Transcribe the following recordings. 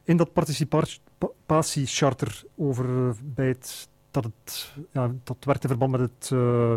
in dat participatiecharter over dat werkt in verband met het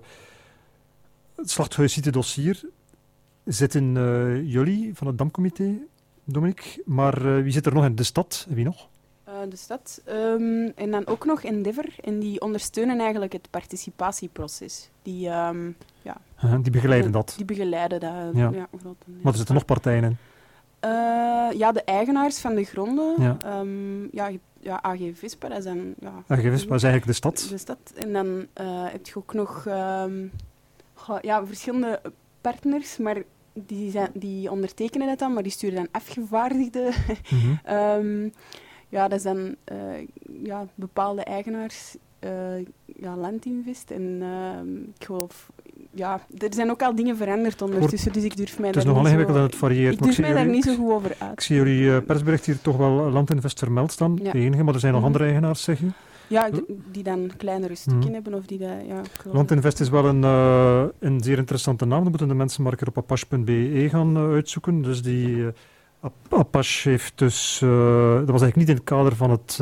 slachthuissite-dossier, zitten jullie van het Damcomité, Dominique, maar wie zit er nog in? De stad en wie nog? De stad en dan ook nog Endeavour en die ondersteunen eigenlijk het participatieproces. Die begeleiden dat. Die begeleiden dat. Ja. Maar er zitten nog partijen in? De eigenaars van de gronden. Ja. AG Vispa, dat is dan... AG Vispa is eigenlijk de stad. De stad. En dan heb je ook nog verschillende partners, maar die ondertekenen het dan, maar die sturen dan afgevaardigden. Mm-hmm. Dat is dan bepaalde eigenaars, Landinvest. En ik geloof... er zijn ook al dingen veranderd ondertussen, dus ik durf mij daar niet zo... Het is nogal ingewikkeld dat het varieert. Ik durf mij daar niet zo goed over uit. Ik zie jullie persbericht hier toch wel Landinvest vermeld staan, de enige, maar er zijn nog andere eigenaars, zeg je? Ja, die dan kleinere stukken hebben. Of die dat, Landinvest is wel een zeer interessante naam. Dan moeten de mensen maar een keer op apache.be gaan uitzoeken. Dus die Apache heeft dus... dat was eigenlijk niet in het kader van het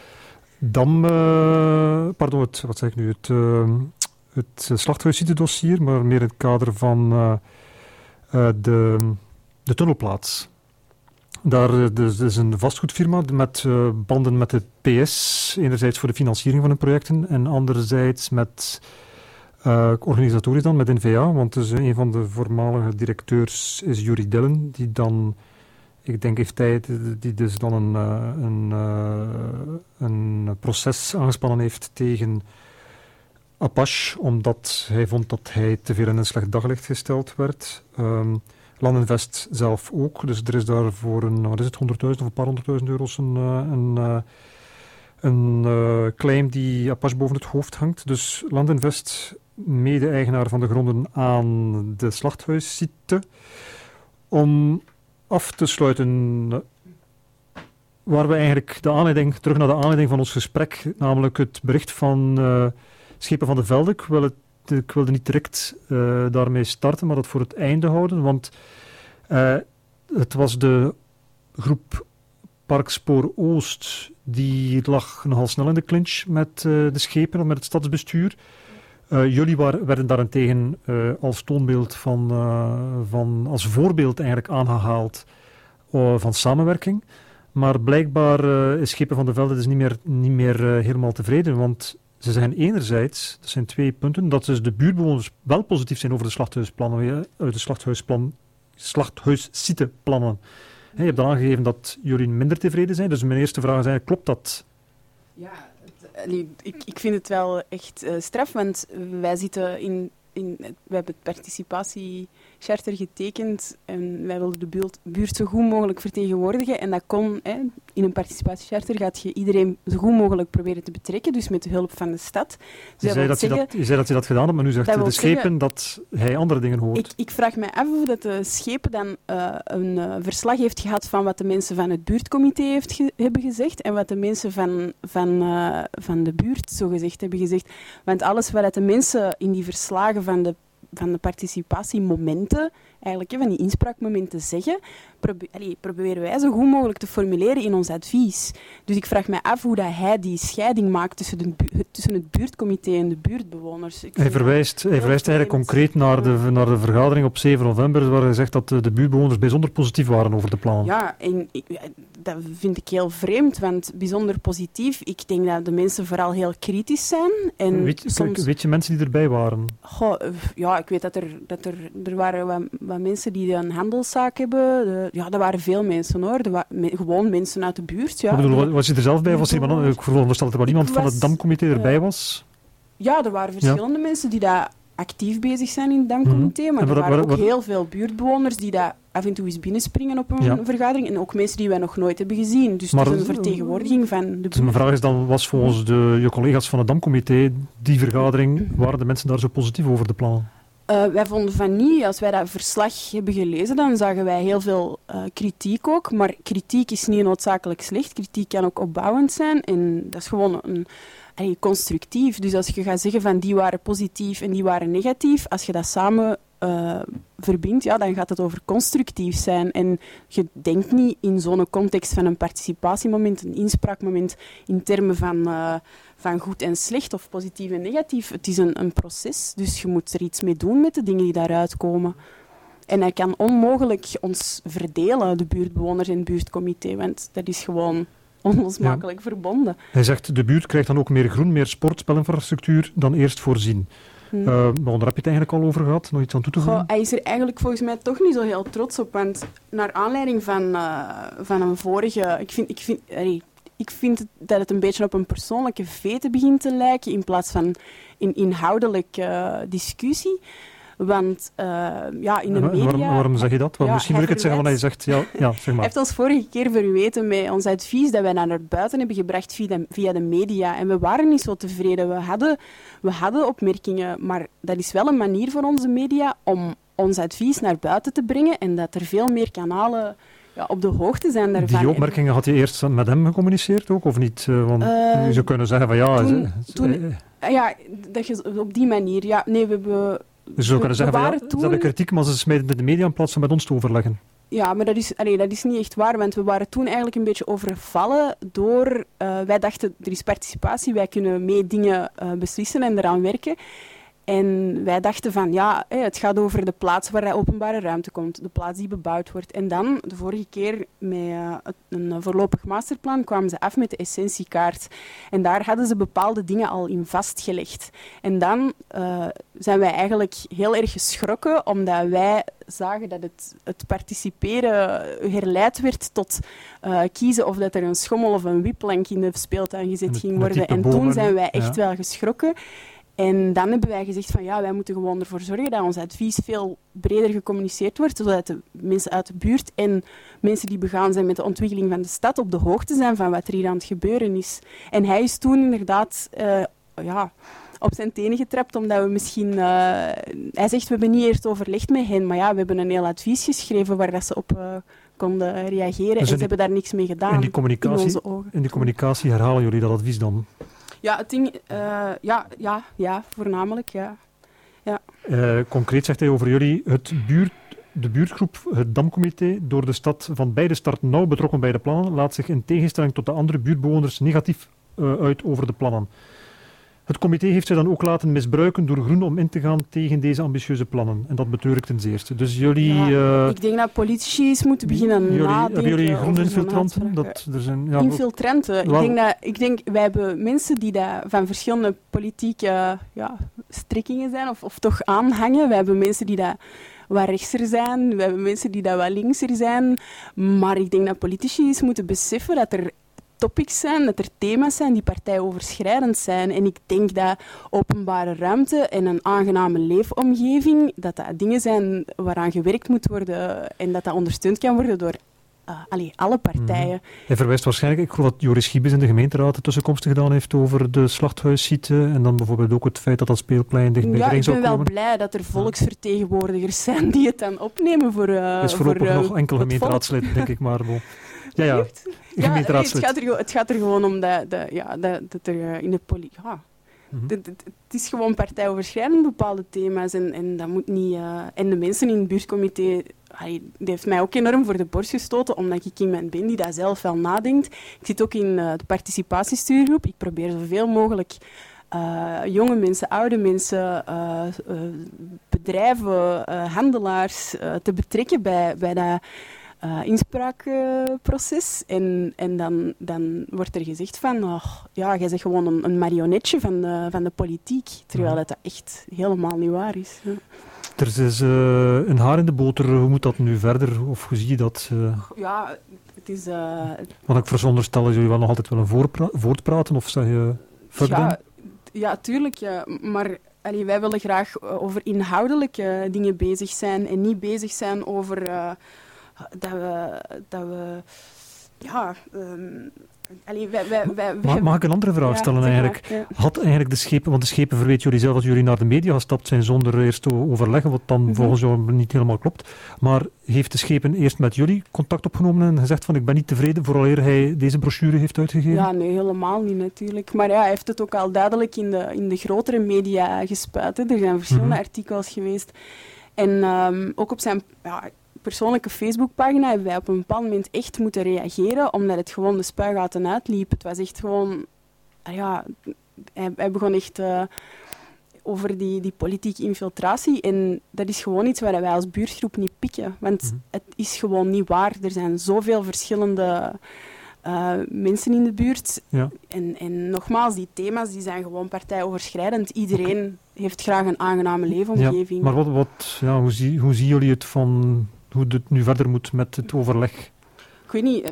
het slachthuissite-dossier, maar meer in het kader van de tunnelplaats. Daar is een vastgoedfirma met banden met de PS, enerzijds voor de financiering van hun projecten en anderzijds met organisatorisch dan, met NVA, want dus een van de voormalige directeurs is Yuri Dellen, die dan, ik denk heeft tijd, die dus dan een proces aangespannen heeft tegen Apache, omdat hij vond dat hij te veel in een slecht daglicht gesteld werd. Landinvest zelf ook, dus er is daar voor een 100.000 of een paar 100.000 euro's een claim die Apache boven het hoofd hangt. Dus Landinvest, mede-eigenaar van de gronden aan de slachthuissite. Om af te sluiten, waar we eigenlijk terug naar de aanleiding van ons gesprek, namelijk het bericht van Schepen van de Velde. Ik wilde niet direct daarmee starten, maar dat voor het einde houden, want het was de groep Parkspoor Oost, die lag nogal snel in de clinch met de schepen, of met het stadsbestuur. Jullie werden daarentegen als toonbeeld als voorbeeld eigenlijk aangehaald van samenwerking. Maar blijkbaar is Schepen van de Velde dus niet meer helemaal tevreden, want ze zeggen enerzijds, dat zijn 2 punten, dat dus de buurtbewoners wel positief zijn over de slachthuisplannen, de slachthuissiteplannen. Je hebt dan aangegeven dat jullie minder tevreden zijn, dus mijn eerste vraag is eigenlijk, klopt dat? Ja, ik vind het wel echt straf, want wij zitten we hebben het participatiecharter getekend en wij wilden de buurt zo goed mogelijk vertegenwoordigen. En dat kon, in een participatiecharter gaat je iedereen zo goed mogelijk proberen te betrekken, dus met de hulp van de stad. Dus je zei dat je dat gedaan hebt, maar nu zegt de schepen dat hij andere dingen hoort. Ik vraag mij af of dat de schepen dan een verslag heeft gehad van wat de mensen van het buurtcomité hebben gezegd en wat de mensen van de buurt zo gezegd hebben gezegd. Want alles wat de mensen in die verslagen van de participatiemomenten, eigenlijk van die inspraakmomenten zeggen, proberen wij zo goed mogelijk te formuleren in ons advies. Dus ik vraag mij af hoe dat hij die scheiding maakt tussen het buurtcomité en de buurtbewoners. Hij verwijst eigenlijk concreet naar de vergadering op 7 november, waar hij zegt dat de buurtbewoners bijzonder positief waren over de plannen. Ja, en dat vind ik heel vreemd, want bijzonder positief. Ik denk dat de mensen vooral heel kritisch zijn. En weet je mensen die erbij waren? Ik weet dat er waren wat mensen die een handelszaak hebben. Er waren veel mensen hoor. Gewoon mensen uit de buurt. Ja. Was je er zelf bij? Ik veronderstel dat er wel iemand van het Damcomité erbij was? Ja, er waren verschillende mensen die daar actief bezig zijn in het Damcomité, maar er waren ook heel veel buurtbewoners die daar af en toe eens binnenspringen op een vergadering en ook mensen die wij nog nooit hebben gezien. Dus het is een vertegenwoordiging van de buurt. Dus mijn vraag is dan, was volgens je collega's van het Damcomité die vergadering, waren de mensen daar zo positief over de plannen? Wij vonden van niet. Als wij dat verslag hebben gelezen, dan zagen wij heel veel kritiek ook. Maar kritiek is niet noodzakelijk slecht. Kritiek kan ook opbouwend zijn. En dat is gewoon constructief. Dus als je gaat zeggen van die waren positief en die waren negatief, als je dat samen verbindt, ja, dan gaat het over constructief zijn. En je denkt niet in zo'n context van een participatiemoment, een inspraakmoment, in termen van goed en slecht of positief en negatief. Het is een proces, dus je moet er iets mee doen met de dingen die daaruit komen. En hij kan onmogelijk ons verdelen, de buurtbewoners en het buurtcomité, want dat is gewoon onlosmakelijk verbonden. Hij zegt, de buurt krijgt dan ook meer groen, meer sport, spelinfrastructuur dan eerst voorzien. Maar daar heb je het eigenlijk al over gehad? Nog iets aan toe te voegen? Hij is er eigenlijk volgens mij toch niet zo heel trots op, want naar aanleiding van een vorige... Ik vind dat het een beetje op een persoonlijke vete begint te lijken in plaats van een inhoudelijke discussie. Want in de media... Waarom zeg je dat? Misschien moet ik het zeggen, want hij zegt... Ja, zeg maar. Hij heeft ons vorige keer verweten met ons advies dat wij naar buiten hebben gebracht via de media. En we waren niet zo tevreden. We hadden opmerkingen, maar dat is wel een manier voor onze media om ons advies naar buiten te brengen en dat er veel meer kanalen op de hoogte zijn daarvan. Die opmerkingen had je eerst met hem gecommuniceerd ook, of niet? Want je zou kunnen zeggen van dat je op die manier... Ja, nee, we hebben... Dus je zou kunnen zeggen van ze hebben kritiek, maar ze smijten in de media in plaats van met ons te overleggen. Ja, maar dat is niet echt waar, want we waren toen eigenlijk een beetje overvallen door... wij dachten, er is participatie, wij kunnen mee dingen beslissen en eraan werken. En wij dachten van, het gaat over de plaats waar openbare ruimte komt, de plaats die bebouwd wordt. En dan, de vorige keer, met een voorlopig masterplan, kwamen ze af met de essentiekaart. En daar hadden ze bepaalde dingen al in vastgelegd. En dan zijn wij eigenlijk heel erg geschrokken, omdat wij zagen dat het participeren herleid werd tot kiezen of dat er een schommel of een wipplank in de speeltuin gezet ging worden. En toen zijn wij echt wel geschrokken. En dan hebben wij gezegd van wij moeten gewoon ervoor zorgen dat ons advies veel breder gecommuniceerd wordt, zodat de mensen uit de buurt en mensen die begaan zijn met de ontwikkeling van de stad op de hoogte zijn van wat er hier aan het gebeuren is. En hij is toen inderdaad op zijn tenen getrapt, omdat we misschien... hij zegt, we hebben niet eerst overlegd met hen, maar we hebben een heel advies geschreven waar dat ze op konden reageren dus en ze hebben daar niks mee gedaan in onze ogen. In die communicatie herhalen jullie dat advies dan? Ja, het ding... voornamelijk, ja. Concreet zegt hij over jullie, de buurtgroep, het Damcomité, door de stad van bij de start nauw betrokken bij de plannen, laat zich in tegenstelling tot de andere buurtbewoners negatief uit over de plannen. Het comité heeft zich dan ook laten misbruiken door Groen om in te gaan tegen deze ambitieuze plannen. En dat betreur ik ten zeerste. Dus jullie... ik denk dat politici eens moeten beginnen nadenken. Hebben jullie groene infiltranten? Infiltranten? Ik denk, wij hebben mensen die van verschillende politieke strikkingen zijn, of toch aanhangen. Wij hebben mensen die wat rechtser zijn. We hebben mensen die wat linkser zijn. Maar ik denk dat politici eens moeten beseffen dat er topics zijn, dat er thema's zijn die partijoverschrijdend zijn. En ik denk dat openbare ruimte en een aangename leefomgeving, dat dingen zijn waaraan gewerkt moet worden en dat ondersteund kan worden door alle partijen. Hij verwijst waarschijnlijk, ik geloof dat Joris Giebes in de gemeenteraad de tussenkomst gedaan heeft over de slachthuissite en dan bijvoorbeeld ook het feit dat dat speelplein dichtbij erin zou komen. Ik ben wel blij dat er volksvertegenwoordigers zijn die het dan opnemen voor is voorlopig nog enkel gemeenteraadslid, denk ik maar. Het gaat er gewoon om dat er in de politiek... Het is gewoon partijoverschrijdend bepaalde thema's en dat moet niet... en de mensen in het buurtcomité... Dat heeft mij ook enorm voor de borst gestoten, omdat ik iemand ben die dat zelf wel nadenkt. Ik zit ook in de participatiestuurgroep. Ik probeer zoveel mogelijk jonge mensen, oude mensen, bedrijven, handelaars te betrekken bij dat inspraakproces. En dan wordt er gezegd van, jij bent gewoon een marionetje van de politiek, terwijl dat echt helemaal niet waar is. Ja. Er is een haar in de boter. Hoe moet dat nu verder? Of hoe zie je dat? Het is... Want ik veronderstel dat jullie wel nog altijd willen voortpraten, of zeg je fuck them? Ja, tuurlijk. Ja. Maar wij willen graag over inhoudelijke dingen bezig zijn en niet bezig zijn over dat we Mag ik een andere vraag stellen eigenlijk? Ja. Had eigenlijk de schepen, want de schepen verweten jullie zelf dat jullie naar de media gestapt zijn zonder eerst te overleggen, wat dan volgens jou niet helemaal klopt. Maar heeft de schepen eerst met jullie contact opgenomen en gezegd van ik ben niet tevreden vooraleer hij deze brochure heeft uitgegeven? Ja, nee, helemaal niet natuurlijk. Maar hij heeft het ook al duidelijk in de grotere media gespuit. Hè. Er zijn verschillende artikels geweest. En ook op zijn persoonlijke Facebookpagina hebben wij op een bepaald moment echt moeten reageren, omdat het gewoon de spuigaten uitliep. Het was echt gewoon... Hij begon echt over die politieke infiltratie. En dat is gewoon iets waar wij als buurtgroep niet pikken. Want het is gewoon niet waar. Er zijn zoveel verschillende mensen in de buurt. Ja. En nogmaals, die thema's die zijn gewoon partijoverschrijdend. Iedereen heeft graag een aangename leefomgeving. Ja, maar hoe zien jullie het van hoe het nu verder moet met het overleg? Ik weet niet.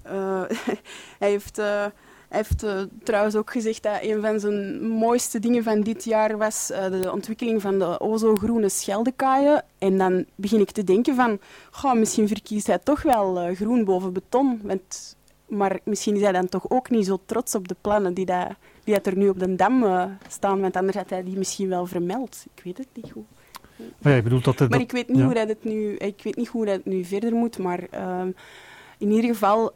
Hij heeft trouwens ook gezegd dat een van zijn mooiste dingen van dit jaar was de ontwikkeling van de groene Scheldekaaien. En dan begin ik te denken van, misschien verkiest hij toch wel groen boven beton. Maar misschien is hij dan toch ook niet zo trots op de plannen die er nu op de Dam staan. Want anders had hij die misschien wel vermeld. Ik weet het niet goed. Maar ik bedoel maar ik weet niet hoe dat het nu verder moet, maar... in ieder geval,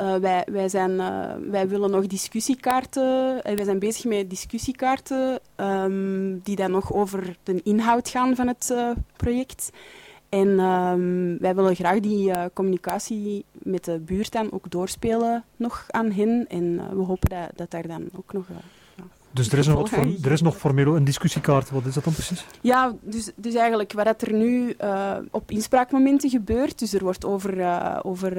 wij willen nog discussiekaarten. Wij zijn bezig met discussiekaarten die dan nog over de inhoud gaan van het project. En wij willen graag die communicatie met de buurt dan ook doorspelen nog aan hen. En we hopen dat daar dan ook nog... Dus er is nog formeel een discussiekaart. Wat is dat dan precies? Ja, dus eigenlijk wat er nu op inspraakmomenten gebeurt. Dus er wordt over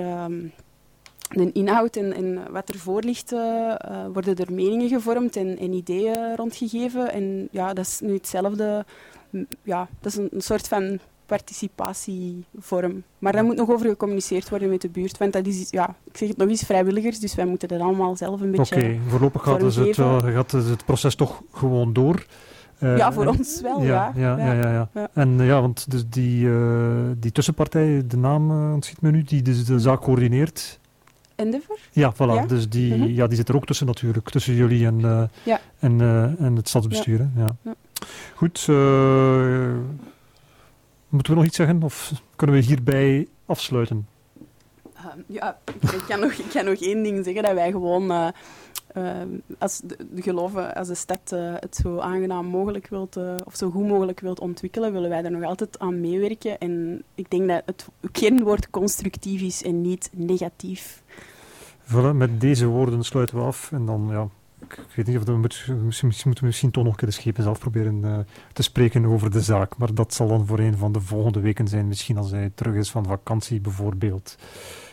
de inhoud en wat ervoor ligt, worden er meningen gevormd en ideeën rondgegeven. En ja, dat is nu hetzelfde. Ja, dat is een soort van participatievorm. Maar daar moet nog over gecommuniceerd worden met de buurt. Want dat is, ik zeg het nog eens, vrijwilligers. Dus wij moeten dat allemaal zelf een beetje voorlopig gaat het proces toch gewoon door. Voor ons wel, ja. En want dus die tussenpartij, de naam ontschiet me nu, die dus de zaak coördineert... Endeavour? Ja, voilà. Ja? Dus die zit er ook tussen natuurlijk. Tussen jullie en het stadsbestuur. Ja. Ja. Goed. Moeten we nog iets zeggen? Of kunnen we hierbij afsluiten? Ik kan nog één ding zeggen. Dat wij gewoon... als de stad het zo aangenaam mogelijk wilt, of zo goed mogelijk wilt ontwikkelen, willen wij er nog altijd aan meewerken. En ik denk dat het kernwoord constructief is en niet negatief. Voilà, met deze woorden sluiten we af. En dan, ik weet niet of we moeten toch nog een keer de schepen zelf proberen te spreken over de zaak. Maar dat zal dan voor een van de volgende weken zijn. Misschien als hij terug is van vakantie bijvoorbeeld.